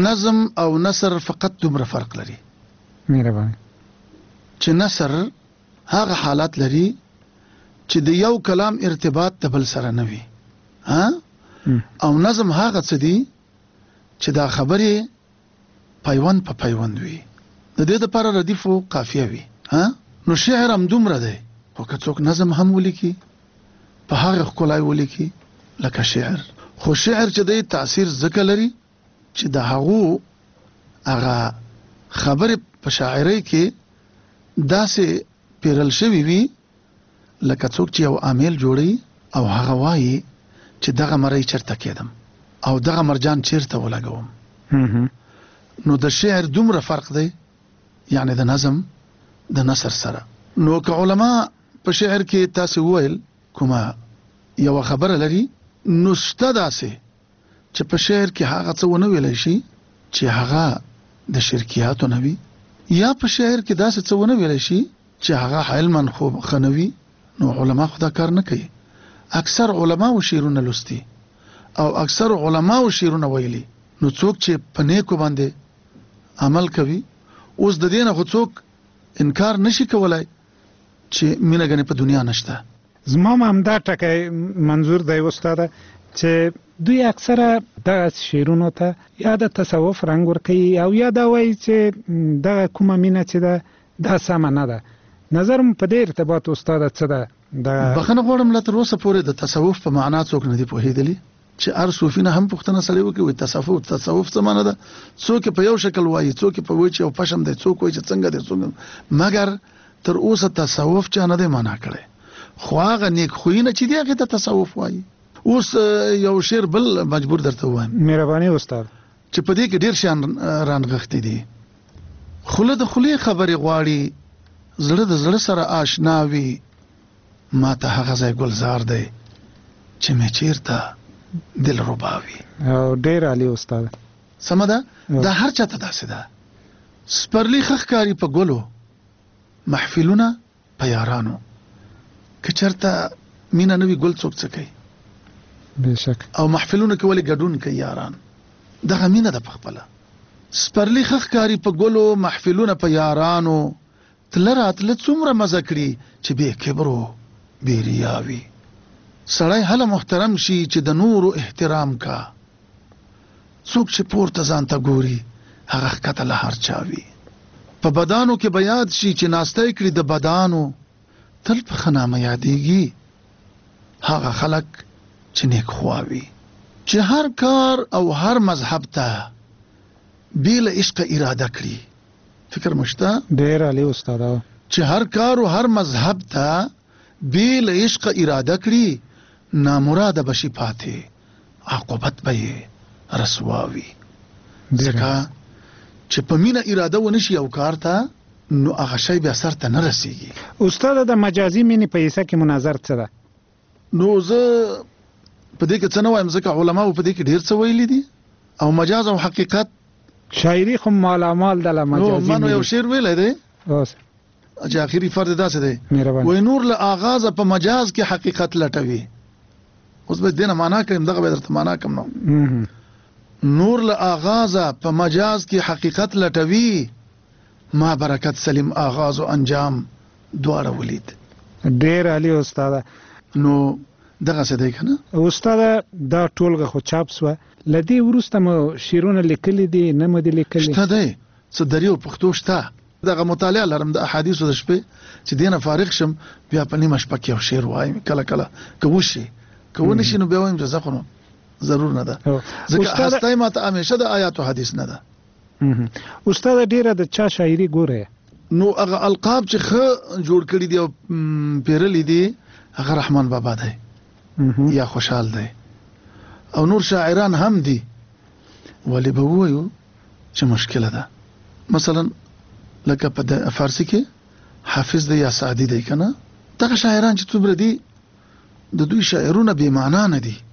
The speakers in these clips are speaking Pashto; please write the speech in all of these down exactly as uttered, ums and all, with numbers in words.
نظم او نثر فقط دومره فرق لري مهرباني چې نثر هغه حالات لري چې د یو کلام ارتباط د بل سره نه وي ها او نظم هغه څه دي چې دا خبرې پیوند په پیوند وي د دې لپاره ردیف او قافیه وي ها نو شعر هم دومره دی خو که څوک نظم هم ولیکي په هغه ښکلای ولیکي لکه شعر خو شعر چې د تاثیر ځکه لري چې د هغو هغه خبرې په شاعرۍ کې داسې پیرل شوي وي لکه څوک چې یو عامل جوړي او هغه وایي چې دغه مری چرته کېدم او دغه مرجان چیرته ولګوم نو د شعر دومره فرق دی یعنی د نظم د نثر سره نو که علما په شعر کې تاسو وویل کومه یو خبره لري نو شته داسې چې په شعر کې هغه څه ونه ویلی شي چې هغه د شرکیاتو نه وي یا په شعر کې داسې څه ونه ویلی شي چې هغه علما خو ښه نه وي نو علما خو دا کار نه کوي اکثر علما و شعرونه لوستي او اکثر علما و شعرونه ویلي نو څوک چې په نیکو باندې عمل کوي اوس د دې نه خو څوک انکار نشي کولای چې مینه غني په دنیا نشته زما هم دا ټکی منظور دی استاده چې دوی اکثره د شعرونو ته یا د تصوف رنګ ورکوي او یا دا وایي چې دغه کومه مینه چې ده دا سمه نه ده نظر م په دې ارتباط استاده څه ده بخښنه غواړم لا تر اوسه پورې د تصوف په معنا څوک نه دی پوهېدلی چې هر صوفي نه هم پوښتنه سړی وکړي وایي تصوف تصوف څه معنا ده څوک په یو شکل وایي څوک په وایي چې یو پشم دی څوک وایي چې څنګه دی څوک مګر تر اوسه تصوف چا نه دی معنا کړی خو هغه نیک خوینه چې دی هغه ته تصوف وایي اوس یو شعر بل مجبور درته وایم مهرباني استاد چې په دې کې ډیر شان رانغښتي دي خوله د خولې خبرې غواړي زړه د زړه سره آشنا وي ما ته هغه ځای ګلزار دی چې مې چیرته دل رباوي او ډیر عالی استاد سمه ده دا هر چاته داسې ده سپرلی خخکاری په ګلو محفلونه په یارانو که چرته مینا نوی ګل څوک څه کوي بشک او محفلونه کې ولې ګډون کوي یاران دغه مینا د پخپله سپرلی خخکاری په ګلو محفلونه په یارانو تل راتله څومره مزه کړي چې بې کبرو بې ریاوي سړی هله محترم شي چې د نورو احترام کا څوک چې پورته ځان ته ګوري هغه ښکته له هر چا وي په بدانو کې به یاد شي چې ناستی کړي د بدانو تل په ښه نامه یادېږي هغه خلک چې نیک خوا وي چې هر کار او هر مذهب ته بې له عشقه اراده کړي فکر مشته ډېر عالی استاده چې هر کار او هر مذهب ته بې له عشقه اراده کړي نامراده بشي پاتې عاقبت به یې رسوا وي ځکه چې په مینه اراده ونشي یو کار ته نو هغه شی بیا سر ته نه رسیږي استاده د مجازي مینې په حصه کې مناظر څه ده نو زه په دې کې څه نه وایم ځکه علماو په دې کې ډېر څه ویلي دي او مجاز او حقیقت شاعري خو مالامال د مجازي نو یو شعر ویلی دی اوس چې اخري فرد داسې دی مهرباني وای نور له آغاز په مجاز کې حقیقت لټوي اوس به دینه معنا کوم دغه به درته معنا کوم نو نور له آغاز په مجاز کې حقیقت لټوي ما برکت سلیم آغاز او انجام دواړه ولید ډېر عالی استاده نو دغه څه دی کنه استاده دا ټولګه خو چاپ سوه لدی ورسته مو شیرونه لیکلي دي نه مو دي لیکلي شته دی څه دریو پښتو شته دغه مطالعه لرم د احادیثو د شپې چې دینه فارغ شم بیا په نیمه شپه کې یو شعر وایم کله کله که وشي که ونشي نو بیا وایم جزا خو ضرور نه ده ځکه هستای ماته همیشه د آیات او حدیث نه ده استاده ډیره د چا شاعري ګوره نو هغه القاب چې ښه جوړ کړي دي او پیرلي دي هغه رحمان بابا دی یا خوشحال دی او نور شاعران هم دي ولی به وایو چې مشکله ده مثلا لکه په فارسی کې حافظ دی یا سعدي دی کنه دغه شاعران چې څومره دي د دوی شاعرونه بې معنا نه دي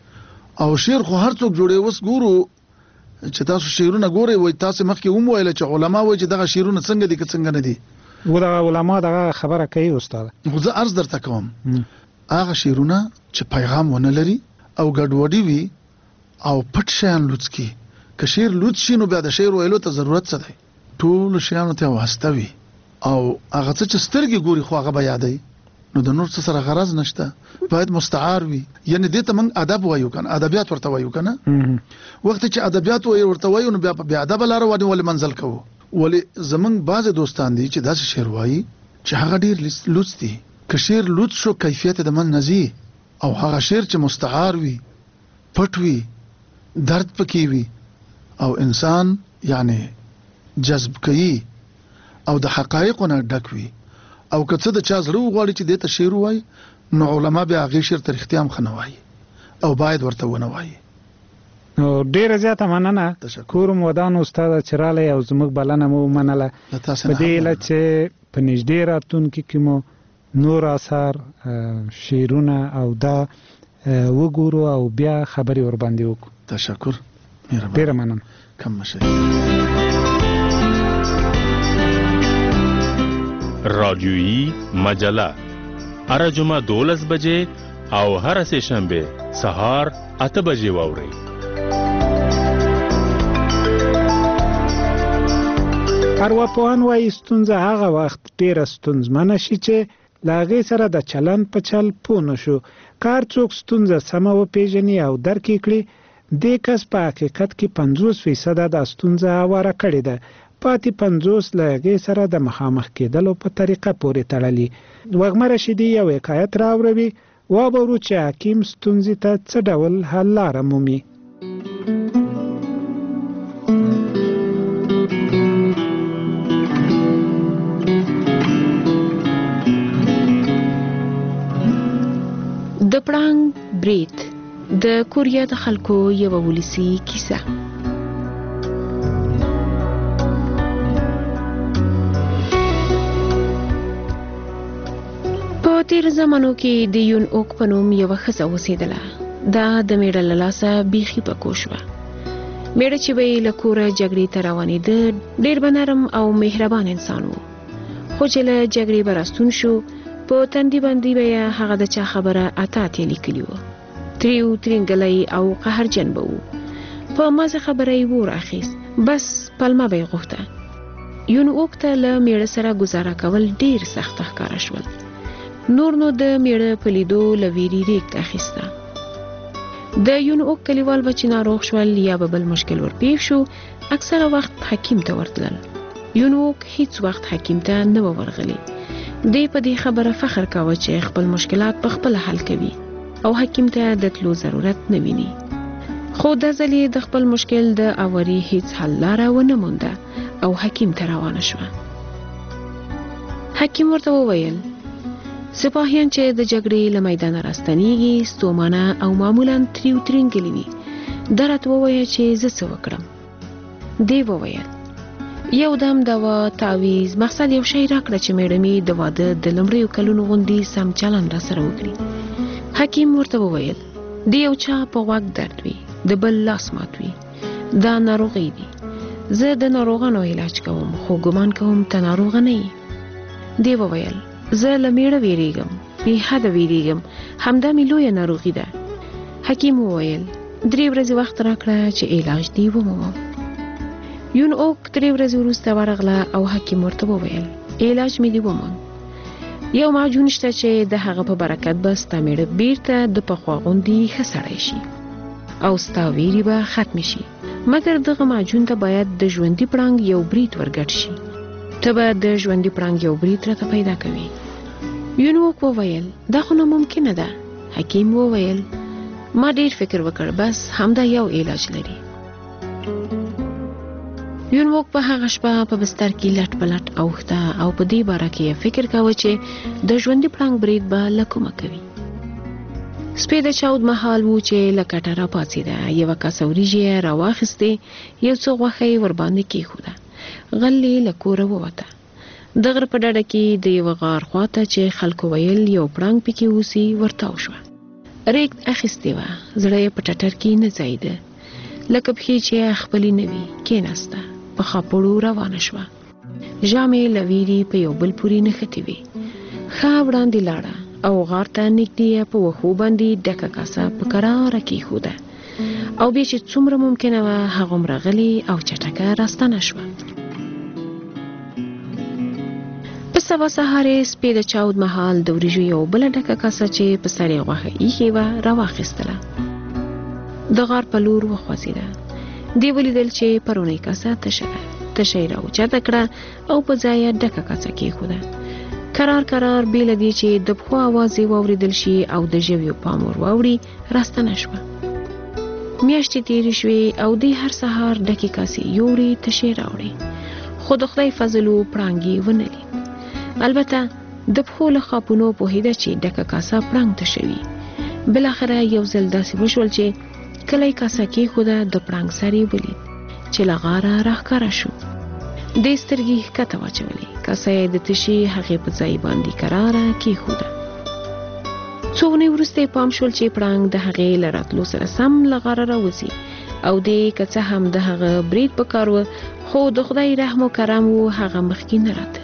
او شعر خو هر څوک جوړي اوس ګورو چې تاسو شعرونه ګورئ وای تاسو مخکې هم ویل چې علما وایي چې دغه شعرونه څنګه دي که څنګه نه دي و دغه علما دغه خبره کوي استاد خو زه عرض درته کوم هغه شعرونه چې پیغام ونه لري او ګډوډي وي او پټ شیان لوڅکي که شعر لوت شي نو بیا د شعر ویلو ته ضرورت څه دی؟ ټول شیانو ته واسطه وي او هغه څه چې سترګې ګوري خو هغه به یادوي، نو د نور څه سره غرض نشته. باید مستعار وي، یعنی دې ته موږ ادب وایو کنه، ادبیات ورته وایو کنه. وخت چې ادبیات وایو ورته وایو نو بیا بیا ادب لاره ودی ول منزل کوو. ولی زمونږ بعض دوستان دي چې داسې شعر وایي چې هغه ډیر لوڅ دي. که شعر لوڅ شو کیفیت د من نزي، او هغه شعر چې مستعار وي، پټ وي، درد پکې وي او انسان یعنی جذب کوي او د حقایقو نه ډک وي، او که څه د چا زړه وغواړي چې دې ته شعر وایي نو علما بیا هغې شعر ته رښتیا هم ښه نه وایي او باید ورته ونه وایي. نو ډیره زیاته مننه کوم ودان استاد چې رالی او زموږ بلنه مو ومنله، په دې هیله چې په نږدې راتلونکي کې مو نور اثار شعرونه او دا وګورو او بیا خبرې ورباندې وکړو. تشکر، ډیره مننه. کم مشه. رادیویی مجله هر جمعه دولس بجې او هر سه شنبه سهار اته بجې واورئ. ارواپوهان وایي ستونزه هغه وخت ډیره ستونزمنه شي چې له هغې سره د چلند په چل پوه نه شو. که هر څوک ستونزه سمه وپېژني او درک یې کړي، دې کس په حقیقت کې پنځوس فیصده دا ستونزه هواره کړې ده، پاتې پنځوس له هغې سره د مخامخ کېدلو په طریقه پورې تړلي. وږمه رشیدي یو حکایت راوروي، وابورو چې حکیم ستونزې ته څه ډول حل لاره مومي. د پړانګ برید د کوریا د خلکو یوه ولسي کیسه. په تیر زمانو کې د یون اوک په نوم یوه ښځه اوسېدله. دا د میړه له لاسه بیخي پکو شوه. میړه چې به یې له کوره جګړې ته روانېده، ډېر به نرم او مهربان انسان و، خو چې له جګړې به راستون شو په تندي باندې به هغه د چا خبره اته اتې لیکلي وه. تریو ترینګلی او قهرجن به و. په مازه خبره یې ور اخیست، بس پلمه به یې غوښته. یون اوک ته له میړه سره ګزاره کول ډېر سخت ښکاره شول. نور نو د میړه په لیدو له ویرې ریږد اخیسته. د یون اوک کلیوال به چې ناروغ شول یا به بل مشکل ورپېښ شو، اکثره وخت حکیم ته ورتلل. یون اوک هیڅ وخت حکیم ته نه و ورغلی. دی په دې خبره فخر کاوه چې خپل مشکلات په خپل حل کوي او حکیم ته د تلو ضرورت نه ویني. خو د ځلې د خپل مشکل د اوري هیڅ حل لاره ونه مونده او حکیم ته روانه شوه. حکیم ورته وویل سپاهیان چې د جګړې له میدانه راستنیږي ستومانه او معمولا تریو ترینګلي وي. دا راته ووایه چې زه څه وکړم. دی وویل یو دم دوا تعویز مقصد یو شی راکړه چې میړه مې د واده د لومړیو کلونو غوندې سم چلند را سره وکړي. حکیم ورته وویل د یو چا په غوږ درد وي، د بل لاس مات وي، دا ناروغي دي. زه د ناروغانو علاج کوم، خو ګمان کوم ته ناروغه نه یې. دی وویل زه له میړه ویریږم، بې حده ویریږم، همدا مې لویه ناروغي ده. حکیم وویل درې ورځې وخت راکړه چې علاج دې ومومم. یون اوک درې ورځې وروسته ورغله او حکیم ورته وویل علاج مې دې وموند. یو معجون شته چې د هغه په برکت به ستا میړه بیرته د پخوا غوندې ښه سړی شي او ستا ویرې به ختمې شي، مګر دغه معجون ته باید د ژوندي پړانګ یو برید ورګډ شي. ته به د ژوندي پړانګ یو برید راته پیدا کوي. یون اوک وویل دا خو ناممکنه ده. حکیم وویل ما ډېر فکر وکړ، بس همدا یو علاج لري. یون اوک په هغه شپه په بستر کې لټ پلټ اوښته او په دې باره کې فکر کاوه چې د ژوندي پړانګ برید به له کومه کوي. سپی د چاود مهال و چې له کټه را پاڅېده، یوه کاسه وریجې یې راواخیستې، یو څه غوښه یې ورباندې کېښوده، غل یې له کوره ووته. د غره په ډډه کې د یوه غار خواته چې خلکو ویل یو پړانګ پکې اوسي ورتاو شوه. ریږد اخیستې وه، زړه یې په ټټر کې نه ځایده، لکه پښې چې خپلې نه وي کېناسته، په خاپوړو روانه شوه. ژامې له ویرې په یو بل پورې نښتې وې. ښه وړاندې لاړه او غار ته نږدې په وښو باندې ډکه کاسه په کراره کېښوده او بیا چې څومره ممکنه وه هغومره غلې او چټکه راستنه شوه. په سبا سهار یې سپي د چاود مهال د وریجو یو بله ډکه کاسه چې په سر یې غوښه ایښې وه راواخیستله. د غار په لور وخوځېده. دې ولیدل چې پرونۍ کاسه تشه ده. تشه یې راوچته کړه او په ځای یې ډکه کاسه کېښوده. کرار کرار بې له دې چې د پښو اواز یې واورېدل شي او د ژویو پام ور واوړي راستنه شوه. میاشتې تېرې شوې او دې هر سهار ډکې کاسې یوړې تشې راوړې، خو د خدای فضل و پړانګ یې ونه لید. البته د پښو له خاپونو پوهېده چې ډکه کاسه پړانګ ته شوي. بالاخره یو ځل داسې وشول چې کله یې کاسه کېښوده د پړانګ سر یې ولید چې له غاره راښکاره شو. دې سترګې ښکته واچولې، کاسه یې د تشې هغې په ځای باندې کراره کېښوده. څو ورځې وروسته یې پام شول چې پړانګ د هغې له راتلو سره سم له غاره راوځي او دې که څه هم د هغه برید په کار و، خو د خدای رحم و کرم و هغه مخکې نه راته.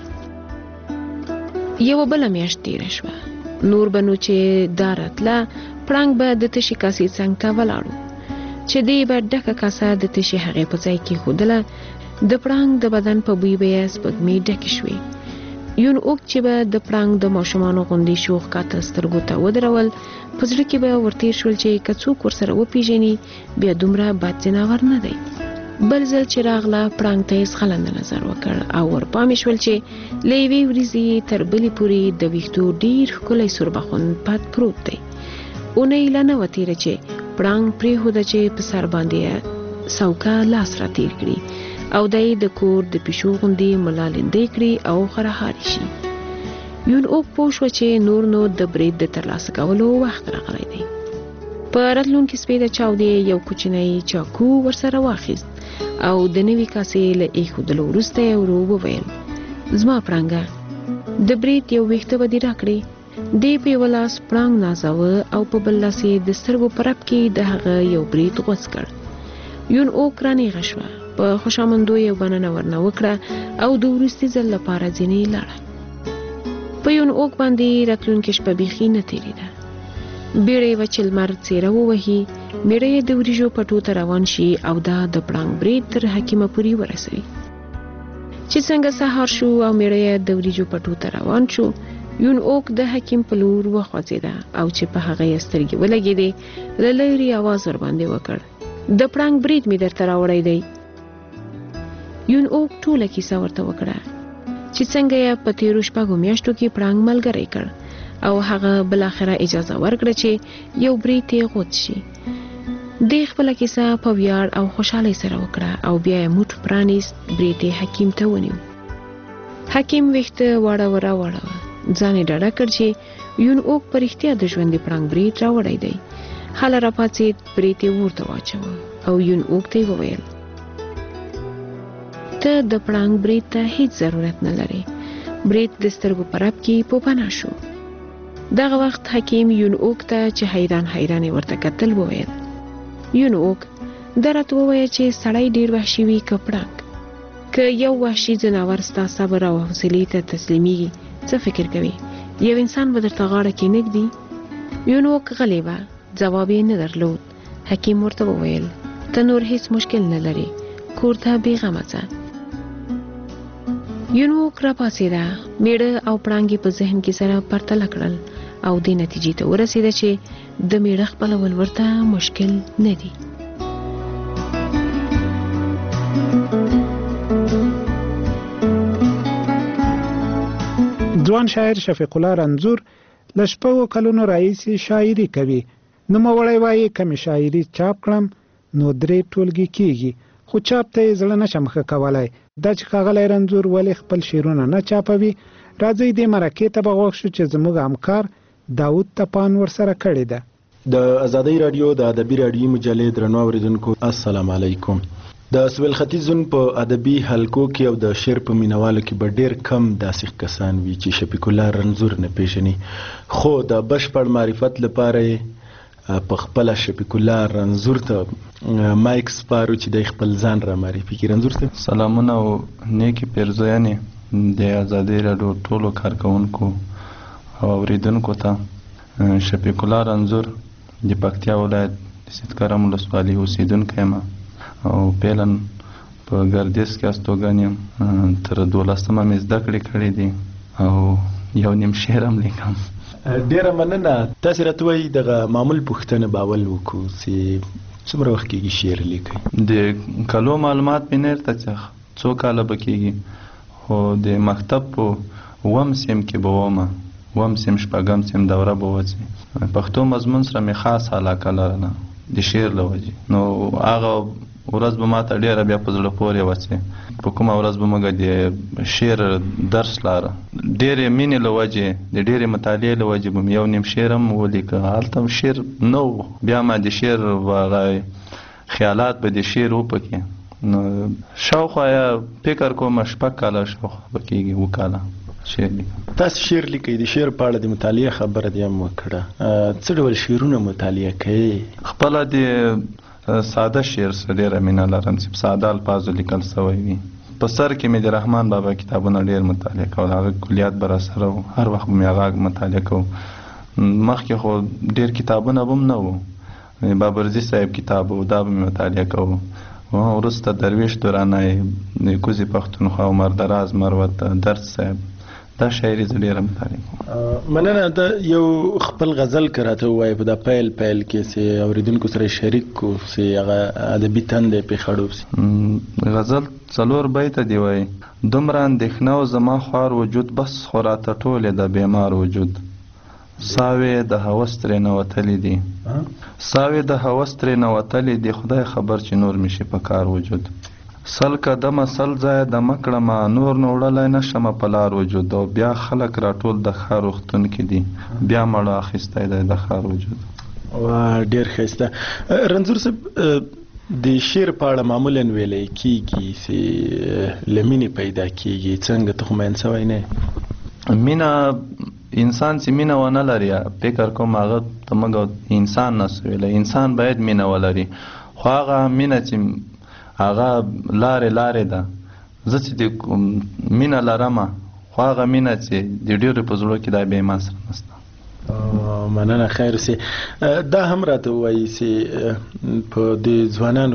یوه بله میاشت تېره شوه. نور به نو چې دا راتله پړانګ به د تشې کاسې څنګ ته ولاړ و چې دې به ډکه کاسه د تشې هغې په ځای کېښودله. د پړانګ د بدن په بوی به یې سپږمې ډکې شوې. یون اوږد چې به د پړانګ د ماشومانو غوندې شوخ کاته سترګو ته ودرول، په زړه کې به ورتېر شول چې که څوک ورسره وپېژني بیا دومره بد ځناور نه دی. بل ځل چې راغله پړانګ ته یې ځغلنده نظر وکړ او ورپامې شول چې له یوې وریځې تر بلې پورې د ویښتو ډېر ښکلی سوربخون پت پروت دی. اونۍ لا نه وه تېره چې پړانګ پرېښوده چې په سر باندې یې څوکه لاس را تېر کړي او دی د کور د پیشو غوندې ملالندې کړي او خرهاري شي. یون اوږد پوه شوه چې نور نو د برید د ترلاسه کولو وخت راغلی دی. په راتلونکي سپي د چاودې یو کوچنی چاقو ورسره واخیست او د نوي کاسې له ایښودلو وروسته یې ورو وویل: زما پړانګه، د برید یو ویښته به دې راکړې. دې په یوه لاس پړانګ نازاوه او په بل لاس یې د سترګو په رپ کې د هغه یو برید غوڅ کړ. یون اوږد رانیغه شوه، په خوشامندو یې مننه ورنه وکړه او د وروستي ځل لپاره ځینې لاړه. په یون اوږد باندې راتلونکې شپه بیخي نه تېرېده. بیړه یې وه چې لمر څېره ووهي، میړه یې د وریجو پټو ته روان شي او دا د پړانګ برید تر حکیمه پورې ورسوي. چې څنګه سهار شو او میړه یې د وریجو پټو ته روان شو، یون اوږد د حکیم په لور وخوځېده او چې په هغه یې سترګې ولګېدې، له لرې اواز ورباندې وکړ: د پړانګ برید مې درته راوړی دی. یون اوږد ټوله کیسه ورته وکړه چې څنګه یې په تېرو شپږو میاشتو کې پړانګ ملګری کړ او هغه بالاخره اجازه ورکړه چې یو برید یې غوڅ شي. دې خپله کیسه په ویاړ او خوشحالۍ سره وکړه او بیا یې موټ پرانیست. برید یې حکیم ته ونیو. حکیم ویښته واړه راواړوه، ځان یې ډاډه کړ چې یون اوږد په رښتیا د ژوند د پړانګ برید راوړی دی. هله راپاڅېد، برید یې ورته واچوه او یون اوږد ته یې وویل: ته د پړانګ برید ته هیڅ ضرورت نه لرې. برید د سترګو په رپ کې په پناه شو. دغه وخت حکیم یون اوږد ته چې حیران حیران یې ورته کتل وویل: یون اوږد، دا راته ووایه چې سړی ډېر وحشي وي که پړانګ؟ که یو وحشي ځناور ستا صبر او حوصلې ته تسلیمیږي، څه فکر کوي؟ یو انسان به درته غاړه کې نږدي؟ یون اوږد غلی وه، ځواب یې نه درلود. حکیم ورته وویل: ته نور هیڅ مشکل نه لرې، کور ته بېغمه ځه. یون اوږد راپاڅېده، میړه او پړانګ یې په ذهن کې سره پرتله کړل او دې نتیجې ته ورسېده چې د میړه خپلول ورته مشکل نه دي. ځوان شاعر شفیق الله رنځور له شپږو کلونو راهیسې شاعري کوي. نوموړی وایي کمې شاعري چاپ کړم نو درې ټولګې کېږي، خو چاپ ته یې زړه نشم ښه کولی. دا چې ښاغلی رنځور ولې خپل شعرونه نه چاپوي، راځئ دې مرکې ته به غوږ شو چې زموږ همکار داود تپان ورسره کړې ده. د ازادۍ راډیو د ادبي راډیوي مجلې درنو اوریدونکو، السلام علیکم. د سویل ختیځ زون په ادبي حلقو کې او د شعر په مینوالو کې به ډېر کم داسې کسان وي چې شفیق الله رنځور نه پیژني، خو د بشپړ معرفت لپاره په خپل شفیق الله رنځور ته مایک سپارو چې د خپل ځان را معرفي کړي. رنځور ته سلامونه او نیکی پیرزویانې د ازادۍ راډیو ټولو کارکونکو او اوریدونکو ته. شفیق الله رنځور د پکتیا ولایت د د سیدکرم ولسوالۍ اوسېدونکی یم او پیلن په ګردیز کې استوګن یم. تر دولسمه مې زده کړې کړې دي او یو نیم شعر هم لیکم. ډیره مننه. تاسې راته وایي دغه معمول پوښتنه به اول وکړو چې څومره وخت کېږي شعر لیکئ؟ د کلو معلومات مې نه درته څه څو کاله به کېږي، خو د مکتب په اووم سیم کې به ومه، اووم سیم شپږم سیم دوره به وځي. پښتو مضمون سره مې خاص علاقه لرله د شعر له وجې، نو هغه ورځ به ما ته ډېره بیا په زړه پورې وڅې. په کومه ورځ به موږ د شعر درس لاره ډېرې مینې له وجې د ډېرې مطالعې له وجې به مې یو نیم شعر هم ولیکه. هلته شعر نه و، بیا ما د شعر هغه خیالات به د شعر وپکې. نو شاوخوا یا فکر کوم شپږ کاله شاوخوا به کېږي، اووه کاله شعر لیکم. تاسې شعر لیکئ، د شعر په اړه د مطالعې خبره دې هم وکړه. څه ډول شعرونه مطالعه کوئ؟ خپله د ساده شعر سره ډېره مینه لرم چې په ساده الفاظو لیکل سوی وي. په سر کې مې د رحمان بابا کتابونه ډېر مطالعه کول، هغه کلیات به راسره وو، هر وخت به مې هغه مطالعه کوو. مخکې خو ډېر کتابونه به هم نه وو، بابرزي صاحب کتاب و دا به مې مطالعه کوو. وروسته درویش دورانی، د کوزي پښتونخوا، عمر دراز مروت، درد صاحب، دا شاعري زه ډېره مطالعه کوم. مننه. د یو خپل غزل که راته ووایې په دا پیل پیل کې چې اورېدونکو سره شریک کړو چې هغه ادبي تنده یې پرې خړوب شي. غزل څلور بیته دی وایي: دومره اندېښنه و زما خوار وجود، بس خو راته ټولې د بیمار وجود. ساوې د هوس ترې نوتلې دي، ساوې د هوس ترې نوتلې دي، خدای خبر چې نور مې شي په کار وجود. سل قدمه سل ځایه د مکړمه، نور نو وړلی نه شمه په لار وجود. او بیا خلک راټول د ښار روغتون کې دي، بیا مړه اخیستی دی د ښار وجود. وا ډېر ښایسته. رنځور صاحب، د شعر په اړه معمولا ویلی کېږي چې له مینې پیدا کېږي، څنګه ته خو مین سوی نه یې؟ مینه انسان چې مینه ونه لري، فکر کوم هغه ته موږ انسان نسو ویلی. انسان باید مینه ولري، خو هغه مینه چې هغه لارې لارې ده. زه چې د مینه لرمه، خو هغه مینه چې د ډېرو په زړو کې دا بیا ما سره نشته. مننه. خیر سي. دا هم راته ووایي چې په د ځوانانو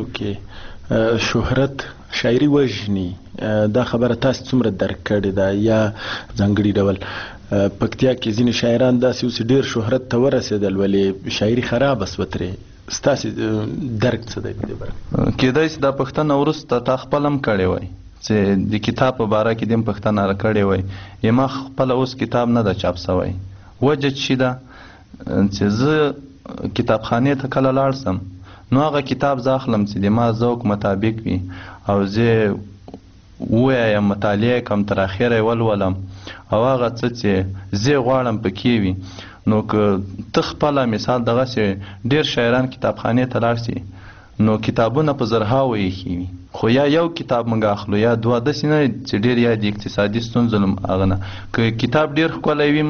کې شهرت شاعري وژني، دا خبره تاسو څومره درک کړې ده یا ځانګړي ډول؟ پکتیا کې ځینې شاعران داسې اوس ډېر شهرت ته ورسېدل ولې شاعري خرابه سوه ترې. ستاسې درک څه دی په دې باره؟ کېدای شي دا پوښتنه وروسته تا خپله هم کړې وای چې د کتاب په باره کې دې هم پوښتنه کړې وای. یا ما خپله اوس کتاب نه ده چاپ سوی. وجه چې ده چې زه کتابخانې ته کله لاړ سم، نو هغه کتاب زه اخلم چې د ما ذوق مطابق وي او زه ووایم، مطالعه کړم، تر اخره یې ولولم او هغه څه چې زه غواړم پکې وي. نو که ته خپله مثال دغسې ډېر شاعران کتابخانې ته لاړ سي، نو کتابونه په زرهاوو ایښي وي، خو یا یو کتاب موږ اخلو یا دوه. داسې نه چې ډېر یا د اقتصادي ستونزو هغه نه. که کتاب ډېر ښکلی وي،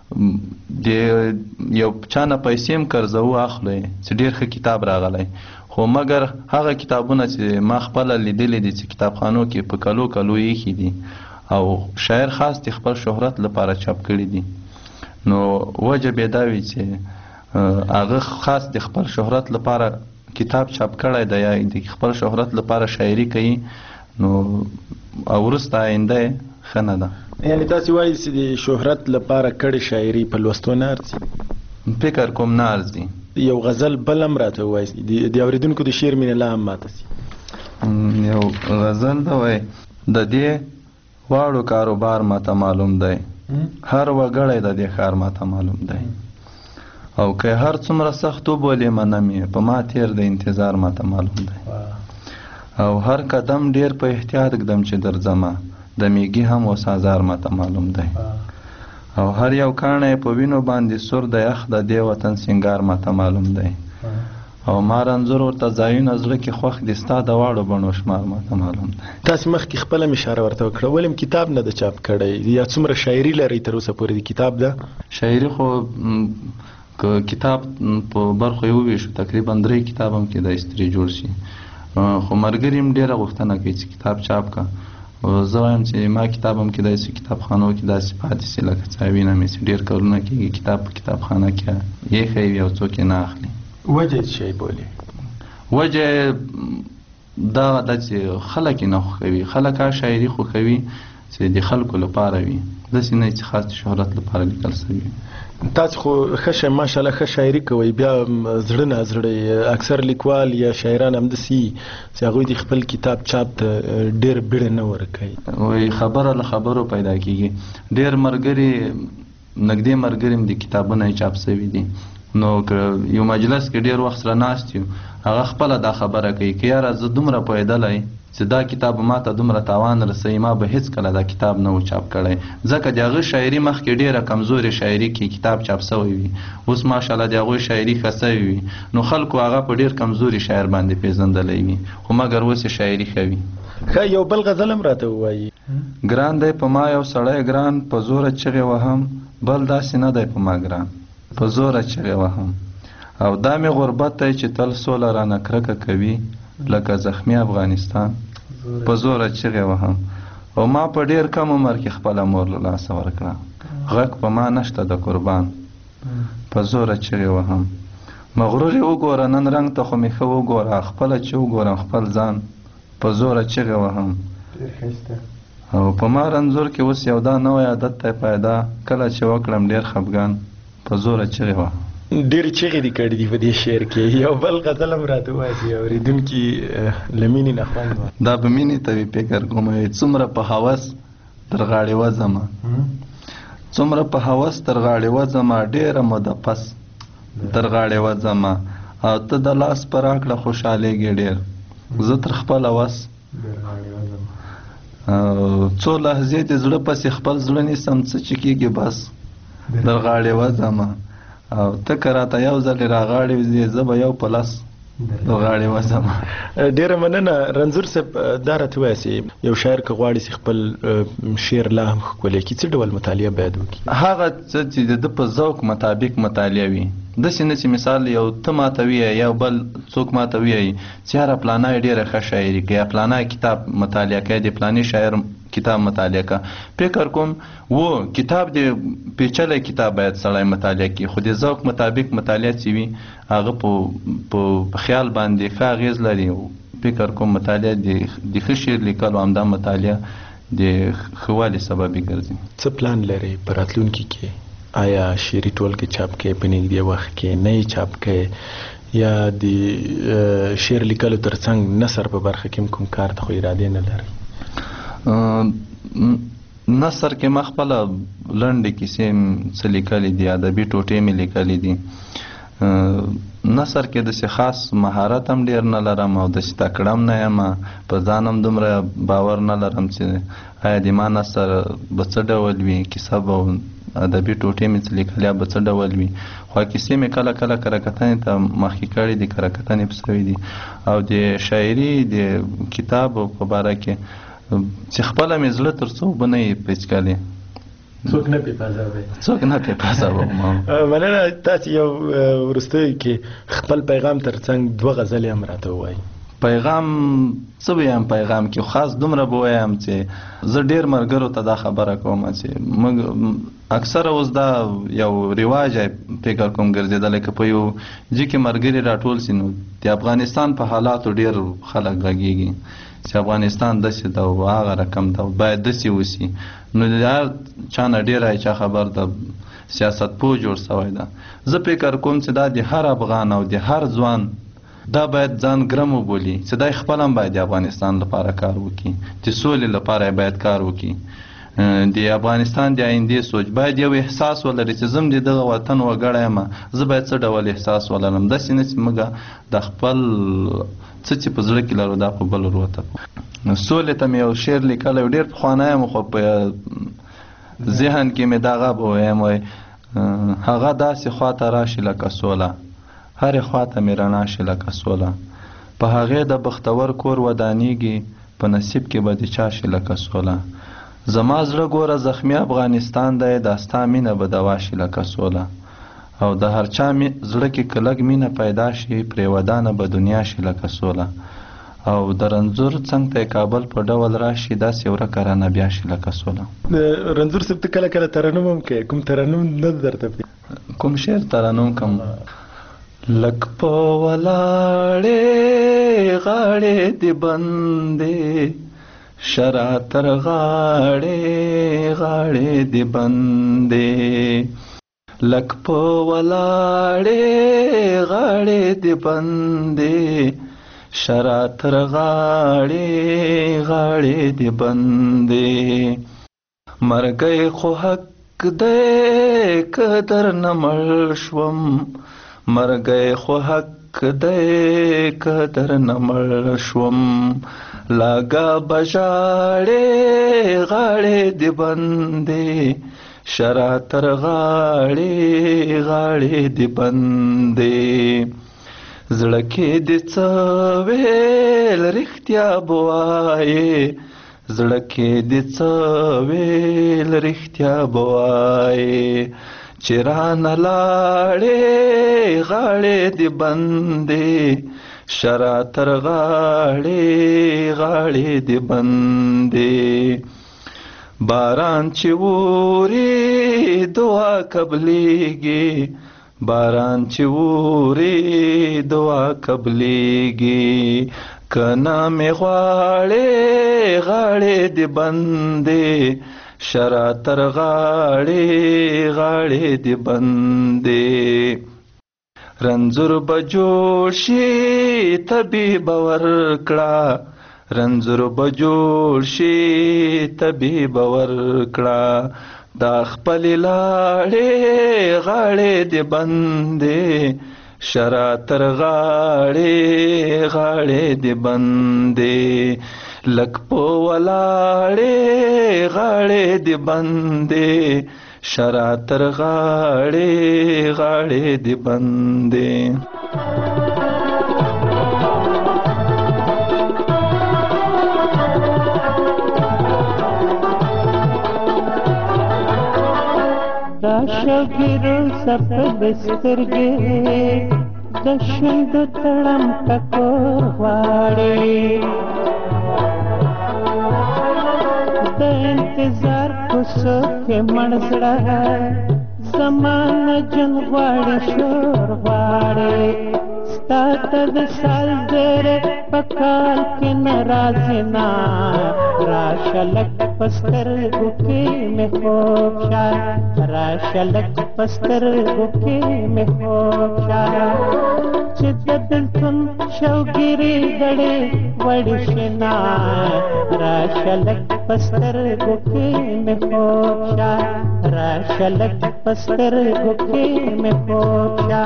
د یو چا نه پیسې هم قرضوو اخلو چې ډېر ښه کتاب راغلی، خو مګر هغه کتابونه چې ما خپله لیدلي دي چې کتابخانو کې په کلو کلو ایښي دي او شاعر خاص د خپل شهرت لپاره چاپ کړي دي، نو وجه به دا وي چې هغه خاص د خپل شهرت لپاره کتاب چاپ کړی دی یا د خپل شهرت لپاره شاعري کوي، نو وروسته آینده ښه نه ده. یعنې تاسې وایي چې د شهرت لپاره کړې شاعري په لوستو نه ارزي؟ فکر کوم نه ارزي. یو غزل بل هم راته ووایي، د اورېدونکو د شعر مینه لا هم ماته سي. یو غزل ده وایي: د دې واړو کاروبار ماته معلوم دی، هر وګړی د دې ښار ماته معلوم دی، او که هر څومره سخت وبولې منم یې، په ما تېر د انتظار ماته معلوم دی، او هر قدم ډېر په احتیاط ږدم چې درځمه، د میږي هم اوس ازار ماته معلوم دی، او هر یو کاڼی په وینو باندې سور د یخ د دې وطن سینګار ماته معلوم دی، او ما رنځور ورته ځایونه زړه کې خوښ دي، ستا د واړو بڼو شمار ماته معلوم دی. تاسې مخکې خپله مې اشاره ورته وکړه، ولې م کتاب نه ده چاپ کړی یا څومره شاعري لرئ تر اوسه پورې د کتاب ده؟ شاعري خو که کتاب په برخو یې وویشو تقریبا درې کتاب هم کېدای شي ترې جوړ شي، خو ملګري هم ډېره غوښتنه کوي چې کتاب چاپ کړه. زه وایم چې ما کتاب هم کېدای شي کتابخانو کې داسې پاتې شي لکه څه وینم چې ډېر کارونه کېږي کتاب په کتابخانه کې ایښی وي او څوک یې نه اخلي. وجه شي بولي وجه دا د چې خلک نه خوښوي، خلک هغه شاعري خوښوي چې د خلکو لپاره وي، داسې نه چې خاص شهرت لپاره لیکل شوي. تاسو خو ښه شی ماشاءالله ښه شاعري کوئ، بیا زړه نه زړه اکثر لیکوال یا شاعران همداسې چې هغوی د خپل کتاب چاپ ته ډېر بیړه نه ورکوي. وایي خبره له خبرو پیدا کېږي. ډېر ملګري نږدې ملګري هم د کتابونه یې چاپ شوي دي، نو یو مجلس کې ډېر وخت سره ناست یو، هغه خپله دا خبره کوي که یاره زه دومره پوهېدلی چې دا کتاب ما ته دومره تاوان رسوي، ما به هېڅ کله دا کتاب نه و چاپ کړی، ځکه د هغه شاعري مخکې ډېره کمزورې شاعري کې کتاب چاپ شوی وي، اوس ماشاءالله د هغوی شاعري ښه سوې وي، نو خلکو هغه په ډېر کمزوري شاعر باندې پېژندلی وي، خو مګر اوس یې شاعري ښه وي. ښه یو بل غزل هم راته ووایي. ګران دی په ما یو سړی ګران، په زوره چغې وهم، بل داسې نه دی په ما ګران، په زوره چغې وهم، او دا مې غربت دی چې تل سوله رانه کرکه کوي، لکه زخمی افغانستان، په زوره چغې وهم، او ما په ډېر کم عمر کې خپله مور له لاسه ورکړه، غږ په ما نشته د قربان، په زوره چغې وهم، مغرور یې وګوره نن رنګ ته خو مې ښه وګوره، خپله چې وګورم خپل ځان، په زوره چغې وهم، او په ما رنځور کې اوس یو دا نوی عادت دی پیدا، کله چې وکړم ډېر خفګان، په زوره چغې وهم. ډېرې چغې دې کړي دي په دې شعر کې، یو بل غزل هم راته ووایه چې اورېدونکي له مینې نه خوند واخلي. دا به مینې ته وي فکر کوم، څومره په هوس تر غاړې وځمه، څومره په هوس تر غاړې وځمه، ډېره موده پس تر غاړې وځمه، او ته د لاس په راکړه خوشحالېږې ډېر، زه تر خپله وس څو لحظې د زړه پسې خپل زړه نیسم، څه چې کېږي بس در غاړې وځمه، او ته که راته یو ځلې راغاړې وځې زه به یو په لس در غاړې وځمه. ډېره مننه رنځور صاحب. دا راته ووایه چې یو شاعر که غواړي چې خپل شعر لا هم ښکلی کړي څه ډول مطالعه باید وکړي؟ هغه څه چې د ده په ذوق مطابق مطالعه وي، داسې نه چې مثال یو ته ماته ووایې یا بل څوک ماته ووایي چې یاره پلانی ډېره ښه شاعري کوي یا پلانی کتاب مطالعه کوي، د پلاني شاعر کتاب مطالعه کا، فکر کوم و کتاب د پیچلی کتاب باید سړی مطالعه کړي، خو د ذوق مطابق مطالعه چې وي هغه په خیال باندې ښه اغېز لري. فکر کوم مطالعه د ښه شعر لیکلو همدا مطالعه د ښه والي سبب ګرځي. څه پلان لرئ په راتلونکي کې؟ آیا شعري ټولګې چاپ کوئ په نږدې وخت کې، نه یې چاپ کوئ، یا د شعر لیکلو تر څنګ نثر په برخه کې هم کوم کار ته خو ارادې نه لرئ؟ نثر کې ما خپله لنډې کیسې څه لیکلي دي، ادبي ټوټې مې لیکلي دي. نثر کې داسې خاص مهارت هم ډېر نه لرم او داسې تکړه هم نه یم، په ځان هم دومره باور نه لرم چې آیا د ما نثر به څه ډول وي، کیسه به ادبي ټوټې مې څه لیکلي به څه ډول وي، خو کیسې مې کله کله کرهکتنې ته مخکې کړي دي، کرهکتنې په سوي دي، او د شاعري د کتاب په باره کې چې خپله مې زړه تر څو به نه یې پیچکلي، څوک نه پې پازوي څوک نه پې پازوم. مننه. تاسې یو وروستیو کې خپل پیغام تر څنګ دوه غزلې هم راته ووایي. پیغام څه ویم پیغام کې خاص دومره به وایم چې زه ډېر ملګرو ته دا خبره کوم چې موږ اکثره اوس دا یو رواج فکر کوم ګرځېدلی که په یو ځای کې ملګري راټول سي نو د افغانستان په حالاتو ډېر خلک غږېږي چې افغانستان داسې ده او هغه رقم ده باید داسې وسي، نو د هر چا نه ډېره چا خبر ده سیاست پوه جوړ سوی ده. زه فکر کوم چې دا د هر افغان او د هر ځوان دا باید ځان ګرم وبولي چې دا خپل هم باید د افغانستان لپاره کار وکړي، د سولې لپاره باید کار وکړي، د افغانستان د آیندې سوچ باید یو احساس ولري چې زم د دغه وطن وګړی یم، زه باید څه ډول احساس ولرم، داسې نه چې موږ د خپل څه چې په زړه کې لرو دا په بل ور وتپو. سولې ته مې یو شعر لیکلی ډېر پخوانی یم خو په ذهن کې مې دغه به ویم وایي هغه داسې خواته راشي لکه سوله، هرې خواته مې رڼا شي لکه سوله، په هغې د بختور کور ودانیږي، په نصیب کې به د چا شي لکه سوله، زما زړه ګوره زخمی افغانستان دی، دا ستا مینه به دوا شي لکه سوله، او د هر چا زړه کې که لږ مینه پیدا شي پرې ودانه به دنیا شي لکه سوله، او د رنځور څنګ ته کابل په ډول راشي داسې ورکه رانه بیا شي لکه سوله. رنځور صاحب ته کله کله ترنم هم کوې، کوم ترنم نه درته کوم شعر ترنم کوم؟ لک په ولاړې غاړې دی بندې شرا تر غاړې غاړې دی بندې لک په ولاړې غاړې دی بندې شرا تر غاړې غاړې دی بندې مرګي خو حق دې قدر نه مړ شوم مرګي خو حق دې قدر نه مړ شوم لاګه بجاړې غاړې دی بندې شرا تر غاړې غاړې دی بندې زړه کې دې څه ویل رښتیا بوایې زړه کې دې څه ویل رښتیا بوایې چې رانه لاړې غاړې دې بندې شرا تر غاړې غاړې دې بندې باران چې ووري دعا قبليږي باران چې ووري دعا قبليږي کنا مې غواړې غاړې دې بندې شرا تر غاړې غاړې دې بندې رنځور بجوړ شي طبيب ورکړه رنځور بجوړ شي طبيب ورکړه دا خپل لاړې غاړې دې بندې شرا تر غاړې غاړې دې بندې لک په ولاړې غاړې دې بندې شرا تر غاړې غاړې دې بندې دا شوګیرو سپد سترګې د شوندو تړم ټکور غواړي د انتظار کوڅو کې مړزړه زمانه جن غواړي شور غواړي ستا ته د سال ډېرې په کال کې ناراضي نه راشه لږ په سترګو کې مې خوب شه راشه لږ په سترګو کې مې خوب شه چې د بېلتون شوګیرې دړې وړې شنا راشه لږ په سترګو کې مې خوب شه راشه لږ په سترګو کې مې خوب شه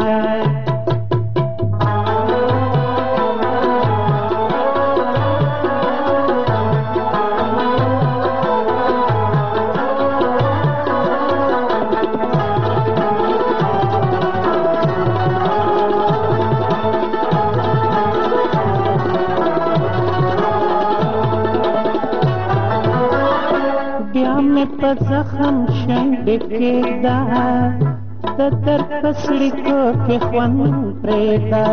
په زخم شنډې کېږده د درد په سړیتو کې خوند پرېږده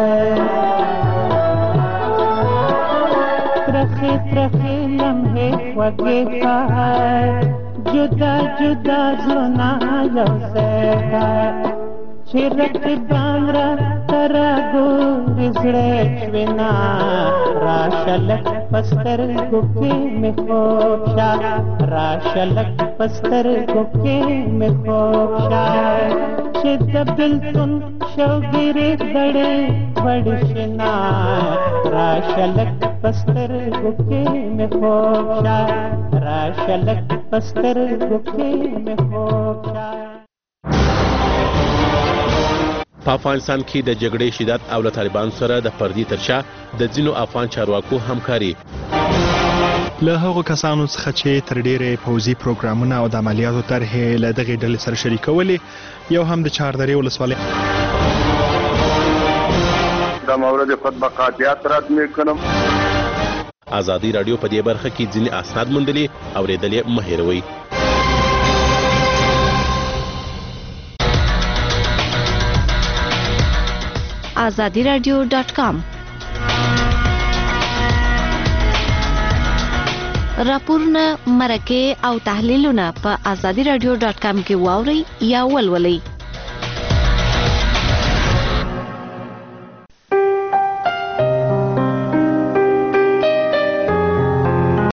ترخې ترخې لمحې خوږې کا جدا جدا زړونه یو ځای کا چې رقیبان راته راګوري زړه شوینا راشه لږ په سترګو کې مې خوب شه راشه لږ په سترګو کې مې خوب شه چې د بېلتون شوګیرې دړې وړې شنا راشه لږ په سترګو کې مې خوب شه راشه لږ په سترګو کې مې خوب شه په افغانستان کې د جګړې شدت او له طالبانو سره د پردي ترشا د ځینو افغان چارواکو همکاري له هغو کسانو څخه چې تر ډیره پوځي پروګرامونه او د عملیاتو طرحې له دغې ډلې سره شریکولې یو هم د چهاردرې ولسوالۍ دا مورد خود بقادیات رد میکنم ازادي رادیو په دې برخه کې ځینې اسناد موندلي اورېدل یې مه هېروئ azadi radio dot com راپورونه مرکه او تحلیلونه په azadi radio dot com کې واورئ یا ولولئ